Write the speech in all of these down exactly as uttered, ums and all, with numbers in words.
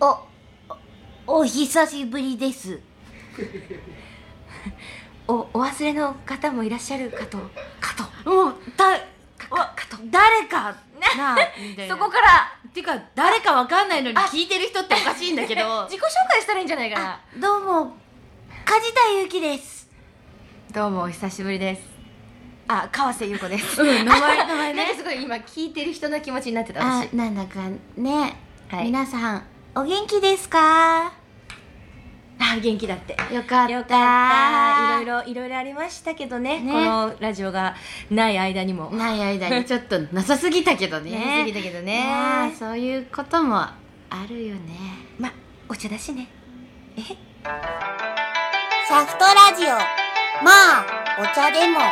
お、お、お久しぶりですお、お忘れの方もいらっしゃるかとかともうだかかかと誰かなみたいな。 そこからてか誰かわかんないのに聞いてる人っておかしいんだけど自己紹介したらいいんじゃないかな。 どうも梶田ゆきです。 どうもお久しぶりです。あ、川瀬優子です。 うん、名前名前ねなんかすごい今聞いてる人の気持ちになってたあ、 私。 なんだかね、 はい、 皆さんお元気ですか？ あ、元気だって。 よかったよかった。いろいろいろいろありましたけど ね, ねこのラジオがない間にもない間にちょっとなさすぎたけどねなさすぎたけどね、 まあそういうこともあるよね。 まあお茶だしね。えシャフトラジオ、まあお茶でも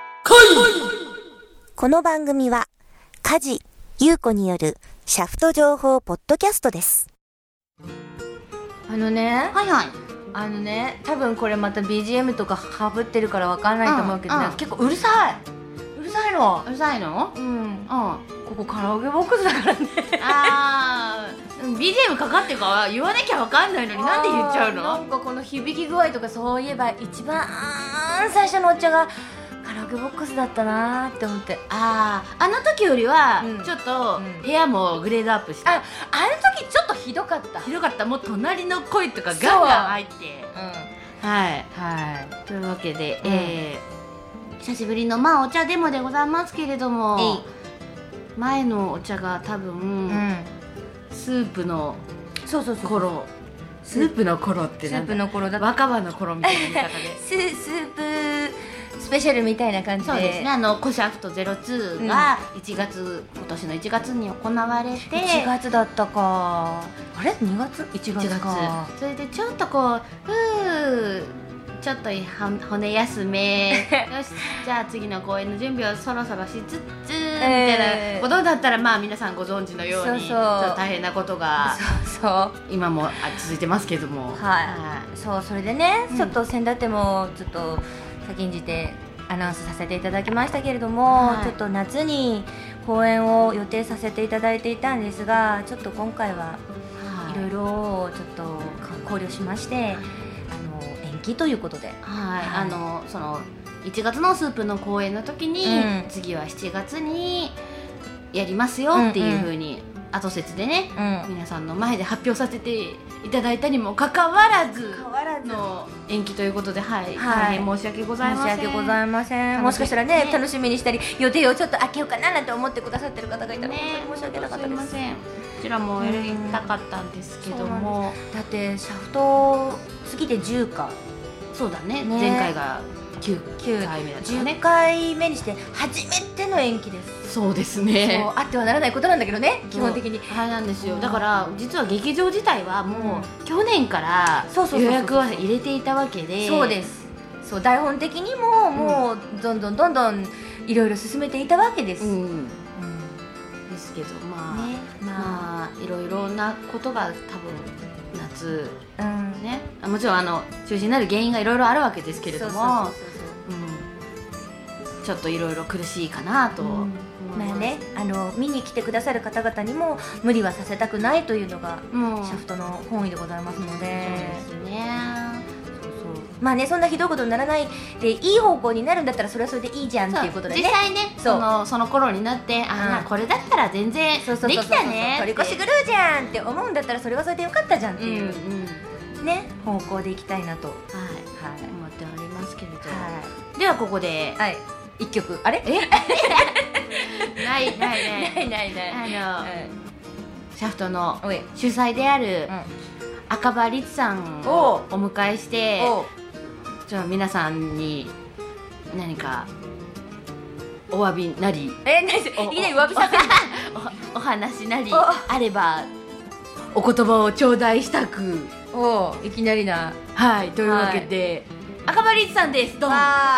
この番組は梶優子によるシャフト情報ポッドキャストです。 あのね、 はいはい、 あのね、多分これまた ビージーエム とかかぶってるからわかんないと思うけど、ね、 うんうん、 結構うるさいうるさいのうるさいのうん、うん、 ここカラオケボックスだからねあー ビージーエム かかってるか言わなきゃわかんないのになんで言っちゃうの。 なんかこの響き具合とかそういえば一番最初のお茶がカラオケボックスだったなーって思って。 ああ、あの時よりはうんちょっとうん部屋もグレードアップした、 あ、あの時ちょっとひどかった。 ひどかった。もう隣の声とかガンガン入って、 うん、 はいはい。 というわけで、 うん、 えー、久しぶりのまあお茶デモでございますけれども、前のお茶が多分、 うん、 スープのそうそうそう頃、スープの頃ってなんだ、 スープの頃だ若葉の頃みたいな言い方でス, スープスペシャルみたいな感じで。 そうですね、あのコシャフトゼロツーがいちがつ、今年のいちがつに行われて、 いちがつだったか、あれにがついちがつか。 それでちょっとこうふーちょっと骨休めよしじゃあ次の公演の準備をそろそろしつつ、みたいなことだったら、まあ皆さんご存知のようにそうそうちょっと大変なことがそうそう今も続いてますけども、 はい、はい、そう、それでね、うん、ちょっと先立ってもちょっと先んじてアナウンスさせていただきましたけれども、はい、ちょっと夏に公演を予定させていただいていたんですが、ちょっと今回はいろいろちょっと考慮しまして、あの延期ということで、 はい、はい、あのそのいちがつのスープの公演の時に、うん、次はしちがつにやりますよっていう風に、うんうん、後説でね、うん、皆さんの前で発表させていただいたにもかかわらずの延期ということで、はい、はい、大変申し訳ございません。 申し訳ございません。もしかしたらね、楽しみにしたり予定をちょっと開けようかななんて思ってくださってる方がいたら、ね、本当に申し訳なかったです。 すいません、こちらもやりたかったんですけども、 だってシャフト次でじゅうか。 そうだね、ね、前回がきゅうかいめだったね。 じゅっかいめにして初めての延期です。 そうですね、 そうあってはならないことなんだけどね、基本的に。 はいなんですよ。だから実は劇場自体はもう去年から予約は入れていたわけで、 そうです。そう、台本的にももうどんどんどんどんいろいろ進めていたわけです、うんうん、 ですけど、まあ、ね、 まあいろいろなことが多分夏、うん、ね、もちろんあの中止になる原因がいろいろあるわけですけれども、ちょっといろいろ苦しいかなと、うん、 まあね、あの見に来てくださる方々にも無理はさせたくないというのが、うん、シャフトの本意でございますので。 そうですね。 まあね、そんなひどいことにならないでいい方向になるんだったらそれはそれでいいじゃんっていうことでね。 実際ね、そのその頃になって、あ、うん、これだったら全然できたね、 取り越しグルーじゃんって思うんだったらそれはそれでよかったじゃんっていう、うんうん、ね、方向でいきたいなと、はいはい、思っておりますけれど、はい、ではここで、 はい、いっきょく、あれえないないないないないないあの、うん、シャフトの主催である、うん、赤羽律さんをお迎えして、じゃあ皆さんに何かお詫びなり、 え、何それ、いきなり詫びさせるお, お話なりあればお言葉を頂戴したく。 おいきなりな。 はい、というわけで、はい、赤羽律さんです。どうも。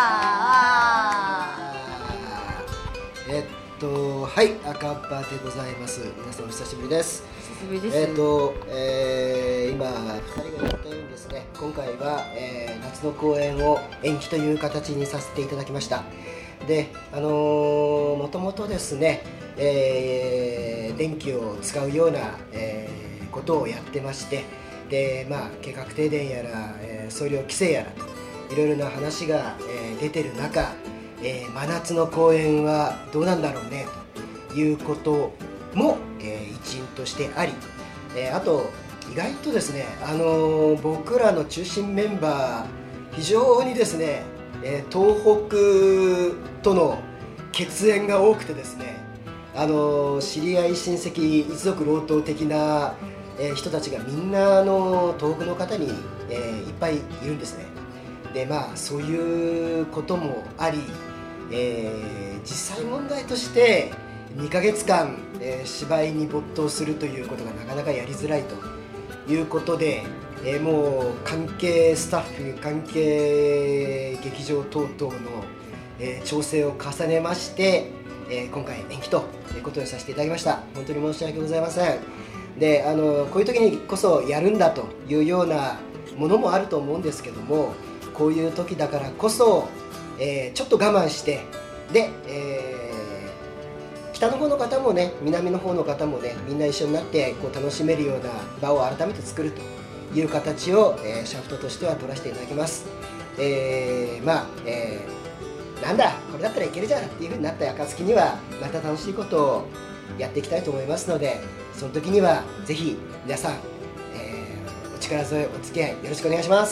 えっとはい赤羽でございます。皆さんお久しぶりです。 久しぶりです。 えっと、えー、今ふたりが言ったようにですね、今回は、えー、夏の公演を延期という形にさせていただきました。で、あのー、もともとですね、えー、電気を使うような、えー、 ことをやってまして、で、まあ、計画停電やら、えー、総量規制やらといろいろな話が、えー、出てる中、えー、真夏の公演はどうなんだろうねということも、えー、一因としてあり、えー、あと意外とですね、あのー、僕らの中心メンバー非常にですね、えー、東北との血縁が多くてですね、あのー、知り合い親戚一族老頭的な、えー、人たちがみんなあの東北の方に、えー、いっぱいいるんですね。で、まあそういうこともあり、えー、実際問題としてにかげつかん、えー、芝居に没頭するということがなかなかやりづらいということで、えー、もう関係スタッフ、関係劇場等々の、えー、調整を重ねまして、えー、今回延期ということにさせていただきました。本当に申し訳ございません。で、あのこういう時にこそやるんだというようなものもあると思うんですけども、こういう時だからこそ、えー、ちょっと我慢してで、えー、北の方の方もね、南の方の方もね、みんな一緒になってこう楽しめるような場を改めて作るという形を、えー、シャフトとしては取らせていただきます。えー、まあ、えー、なんだこれだったらいけるじゃんっていう風になった暁にはまた楽しいことをやっていきたいと思いますので、その時にはぜひ皆さん、えー、お力添えお付き合いよろしくお願いします。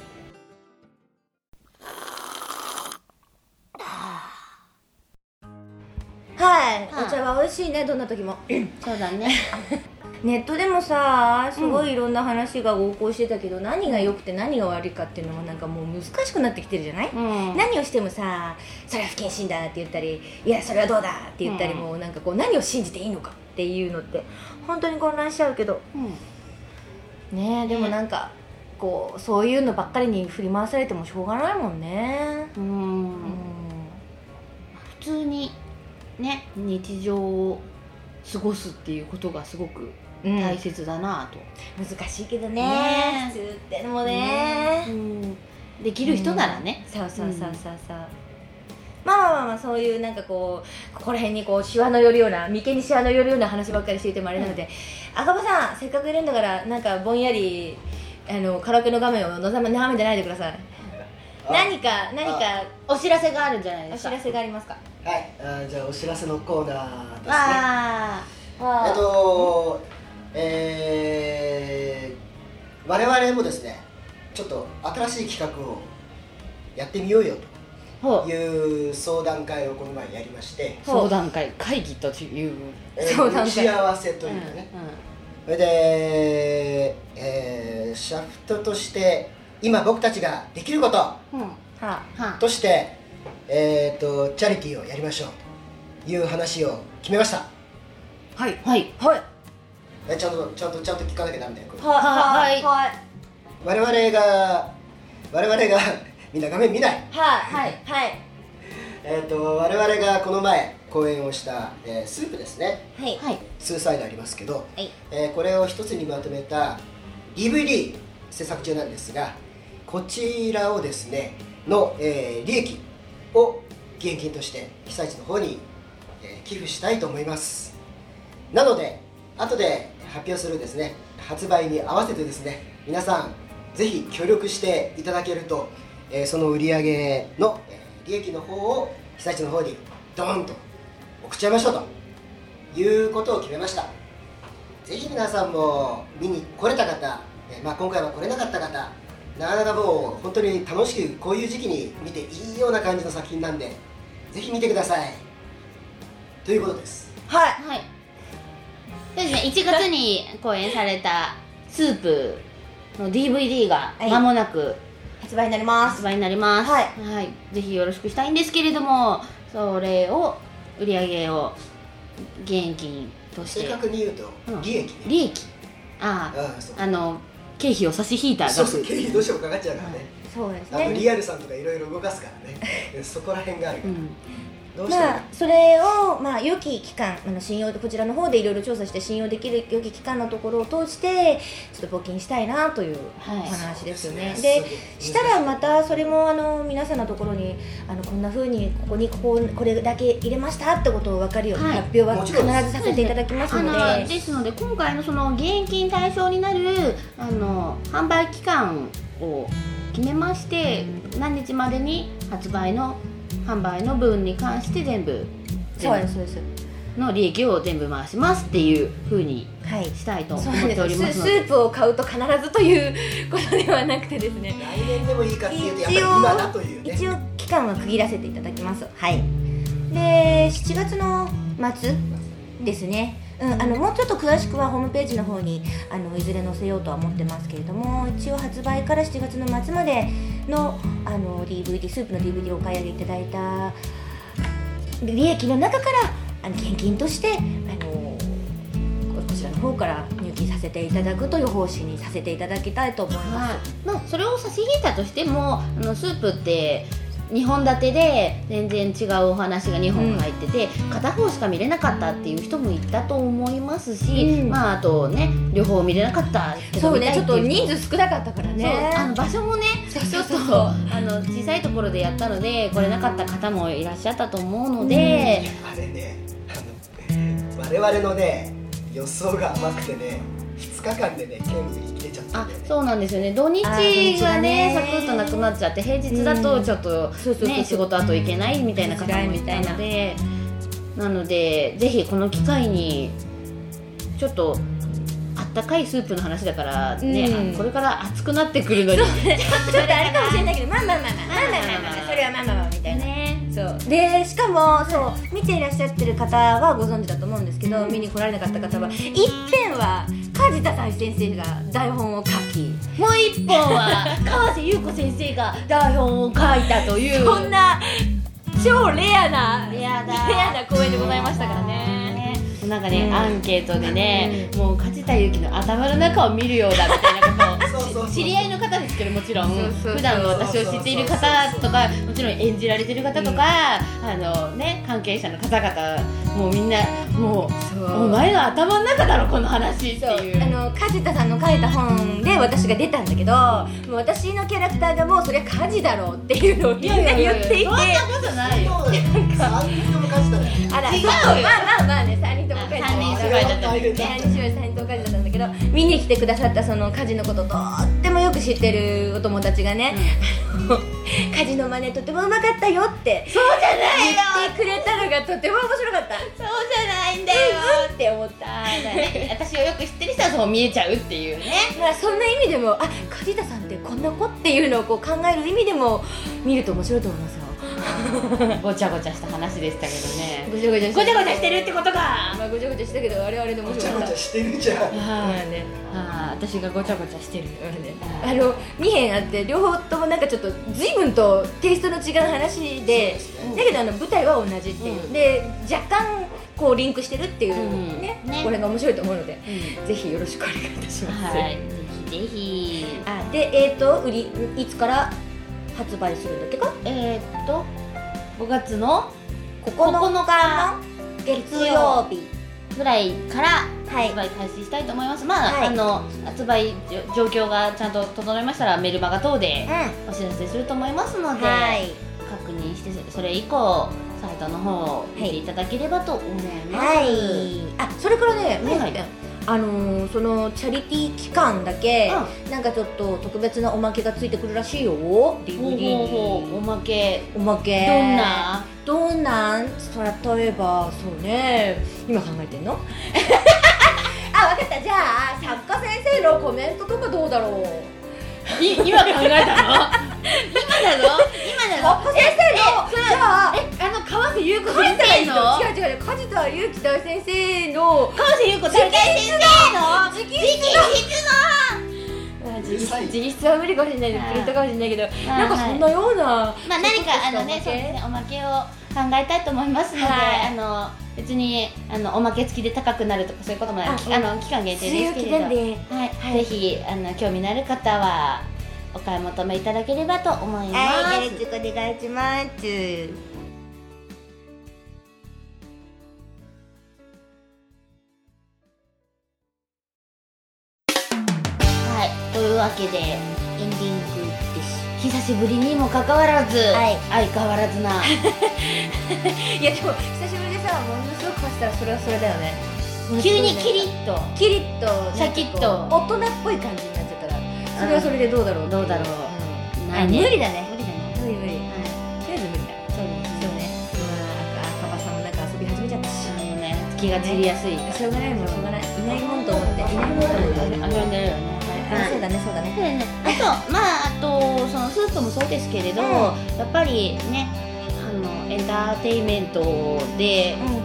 はい、お茶は美味しいね、どんな時もそうだねネットでもさ、すごいいろんな話が横行してたけど、うん、何が良くて何が悪いかっていうのもなんかもう難しくなってきてるじゃない、うん、何をしてもさ、それは不謹慎だって言ったり、いやそれはどうだって言ったり、うん、もうなんかこう何を信じていいのかっていうのって本当に混乱しちゃうけど、うん、ねえ、でもなんかこうそういうのばっかりに振り回されてもしょうがないもんね。うん、うん、 普通にね、日常を過ごすっていうことがすごく大切だなと、 うん、難しいけど ね, ね普通ってのも ね, ね、うん、 できる人ならね、 うん、そうそうそうそうそう、うん、まあまあまあまあ、そういうなんかこうここら辺にこうシワの寄るような、眉間にシワの寄るような話ばっかりしていてもあれなので、うん、赤羽さんせっかくいるんだからなんかぼんやりあのカラオケの画面をのざま眺めてないでください。何か何かお知らせがあるんじゃないですか。 お知らせがありますか。 はい、あ、じゃあお知らせのコーナーですね。 あえっと、えー、我々もですね、ちょっと新しい企画をやってみようよという相談会をこの前やりまして、 相談会、会議という、 えー、打ち合わせというかね、それ、うんうん、で、えー、シャフトとして今僕たちができること、うん、はあ、として、えー、とチャリティーをやりましょうという話を決めました。 はいはいはい。 えちゃんとちゃんとちゃんと聞かなきゃダメだよ。 はいはい。 我々が我々がみんな画面見ない。 はいはいはい。 えっと我々がこの前講演をした、えー、スープですね。 はいはい。 ツーサイドありますけど、 はい、 えー、これを一つにまとめた ディーブイディー 制作中なんですが、こちらをですねの、えー、利益を義援金として被災地の方に、えー、寄付したいと思います。なので後で発表するですね発売に合わせてですね、皆さんぜひ協力していただけると、えー、その売り上げの、えー、利益の方を被災地の方にドーンと送っちゃいましょうということを決めました。ぜひ皆さんも見に来れた方、えーまあ、今回は来れなかった方、なかなかもう本当に楽しくこういう時期に見ていいような感じの作品なんで、ぜひ見てくださいということです。 はいはい。そうですね、いちがつに公演されたスープの ディーブイディー が間もなく発売になります。 発売になります。はい、はい、ぜひよろしくしたいんですけれども、それを売り上げを義援金として、 正確に言うと、うん、利益ね。 利益。ああ、ああの経費を差し引いた。 そうそう、経費どうしてもかかっちゃうからね。 そうですね。 あのリアルさんとかいろいろ動かすからね。そこら辺があるから。うん、 どうしたら、 まあ、それを、まあ、良き期間、あの信用こちらの方でいろいろ調査して信用できる良き期間のところを通してちょっと募金したいなというお話ですよね。 はい、 でしたらまたそれもあの皆さんのところにあのこんな風にここにこここれだけ入れましたってことを分かるように、はい、発表は必ずさせていただきますので、 あのですので今回のその義援金対象になるあの販売期間を決めまして、何日までに発売の販売の分に関して全部そうですそうですの利益を全部回しますっていう風にしたいと思っておりますので、 はい、スープを買うと必ずということではなくてですね、 来年でもいいかっていうとやっぱり今だというね、 一応期間は区切らせていただきます。はい。でしちがつの末ですね。うん、あのもうちょっと詳しくはホームページの方にあのいずれ載せようとは思ってますけれども、一応発売からしちがつの末までの、あの ディーブイディー スープの ディーブイディー をお買い上げいただいた利益の中からあの献金としてあのこちらの方から入金させていただくという方針にさせていただきたいと思います。 はい、まあ、それを差し引いたとしてもあのスープってにほん立てで全然違うお話がにほん入ってて、うん、片方しか見れなかったっていう人もいたと思いますし、うん、まああとね両方見れなかったけどそうね、ちょっと人数少なかったからね、 そうあの場所もねちょっとあの小さいところでやったので来れなかった方もいらっしゃったと思うので、 うん、あれねあの我々のね予想が甘くてねふつかかんでね県売り切れちゃったんだよね。 あ、そうなんですよね。土日がねサクッとなくなっちゃって平日だとちょっとね仕事あと行けないみたいな方もいたので、なのでぜひこの機会にちょっとあったかいスープの話だからね、うん、これから熱くなってくるのにちょっとあれかもしれないけどまあまあまあまあまあまあまあまあそれはまあまあまあみたいなね。そうでしかもそう見ていらっしゃってる方はご存知だと思うんですけど、見に来られなかった方は一遍は梶田大先生が台本を書き、 もう一本は川瀬優子先生が台本を書いたというそんな超レアなレアだレアな公演でございましたからね。 なんかね、うん、アンケートでね、うん、もう梶田優希の頭の中を見るようだみたいなことを知り合いの方ですけどもちろん普段の私を知っている方とかもちろん演じられている方とか、うん、あのね関係者の方々もうみんなもうお前の頭の中だろこの話っていう、 あの梶田さんの書いた本で私が出たんだけど、もう私のキャラクターがもうそれは梶だろうっていうのをみんな言っていて、そんなことないよさんにんとも梶だね。 あら違うよ、まあまあまあねさんにんとも書いてさんにんとも書いてあったんだけどさんにんとも書いてあったんだけど、見に来てくださったその梶のこととってもよく知ってるお友達がね、うん、梶の真似とてもうまかったよってそうじゃないよ言ってくれたのがとても面白かった。 そうじゃないんだよって思った、ね、私をよく知ってる人はそう見えちゃうっていうねまあそんな意味でもあ梶田さんってこんな子っていうのをこう考える意味でも見ると面白いと思いますよ。 ごちゃごちゃした話でしたけどね。 ごちゃごちゃごちゃごちゃしてるってことか。 まあごちゃごちゃしたけどあれあれで面白かった。 ごちゃごちゃしてるじゃん。 はいね。ああ私がごちゃごちゃしてる。 あのにへんあって両方ともなんかちょっと随分とテイストの違う話で、だけどあの舞台は同じっていう、うん、で若干こうリンクしてるっていうね、うん、ねこれが面白いと思うので、うん、ぜひよろしくお願いいたします。 はい。ぜひぜひ。 あでえっ、ー、と売りいつから発売するんだっけか。 えー、っとごがつのここのかの月曜日ぐらいから発売開始したいと思います。まあ、はい、あの発売状況がちゃんと整いましたらメルマガ等でお知らせすると思いますので、うんはい、確認してそれ以降サイトの方を見ていただければと思います。 はい、あそれからね、はいはい、あのー、そのチャリティー期間だけ、うん、なんかちょっと特別なおまけがついてくるらしいよ ディーブイディー に。 ほうほうおまけおまけどんなどんなん例えばそうね今考えてんのあ分かった、じゃあ作家先生のコメントとかどうだろう。 い今考えたの今なの今なの作家先生のじゃあえあの川瀬優子先生の違う違う梶田優希大先生の川瀬優子大先生の直筆の直筆は無理かもしれないけどプリントかもしれないけどなんかそんなような、 まあ何かあのねそうですねおまけを考えたいと思いますので、あの別にあのおまけ付きで高くなるとかそういうこともない、あの期間限定ですけれど、はい、ぜひあの興味のある方はお買い求めいただければと思います。 はい、よろしくお願いします。 はいというわけでエンディングです。久しぶりにもかかわらず、はい、相変わらずないやでも久しぶりでさものすごく走ったらそれはそれだよね。 急にキリッとキリッとシャキッと大人っぽい感じになっちゃったらそれはそれでどうだろうどうだろう、 うん、あ無理だね無理だね無理無理、はい、とりあえず無理だ。そうですよね。まあ赤羽さんもなんか遊び始めちゃったしね気が散りやすい、 しょうがないもんしょうがないいないもんと思っていないもんと思って遊んでるよね。 そうだねそうだね。 あとまああとそのスープもそうですけれど、うん、やっぱりねあのエンターテインメントで、うん、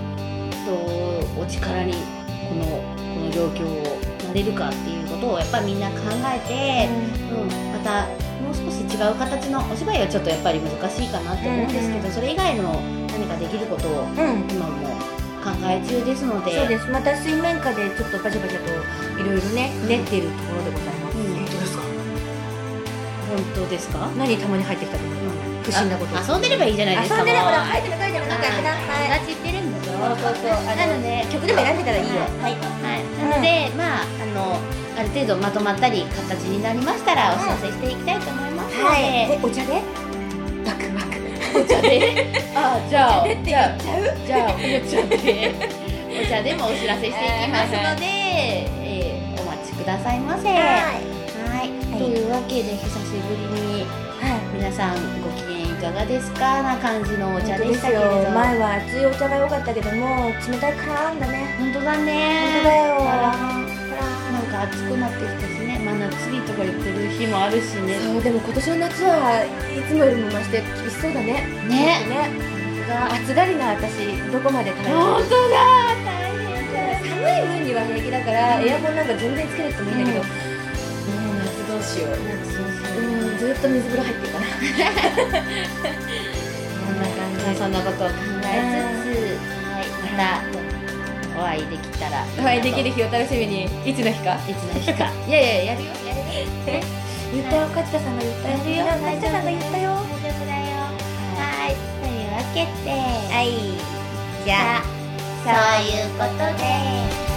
とお力にこのこの状況をなれるかっていうことをやっぱりみんな考えて、うんうん、またもう少し違う形のお芝居はちょっとやっぱり難しいかなって思うんですけど、うん、それ以外の何かできることを今も考え中ですので、 そうです。また水面下でちょっとバチャバチャといろいろね練っているところでございます。 うん、本当ですか？ 本当ですか？ 何たまに入ってきたと思う？不審なこと。 遊んでればいいじゃないですか。 遊んでれば書いてる書いてるなんかやってな。 はい。知ってるんだよ。 そうそうそう。なので曲でも選んでたらいいよ。はいはい。なのでまああのある程度まとまったり形になりましたらお知らせしていきたいと思いますので。 お茶で？ワクワク。 お茶で？あじゃあじゃあじゃあお茶でお茶でもお知らせしていきますので、えー、お待ちくださいませ。はい。というわけで久しぶりに皆さんご機嫌いかがですかな感じのお茶でしたけれど、 前は熱いお茶が良かったけども冷たいからんだね。 本当だね。 本当だよ。 なんか暑くなってきたしね、真夏日とか言ってる日もあるしね。 そうでも今年の夏はいつもよりも増して厳しそうだね。 ね。 ね。暑がりな私どこまで耐える？ 本当だ。大変だ。 寒い分には平気だからエアコンなんか全然つけなくてもいいんだけど、もう夏どうしよう。夏どうしよう。うんずっと水風呂入ってるかな。 そんな感じ。そんなことを考えつつ、はいまた。お会いできたらお会いできる日を楽しみにいつの日かいつの日かいやいややるよやるよえ言ったよ勝田さんが言ったよやるよ勝田さんが言ったよ大丈夫だよはいというわけではいじゃあそういうことで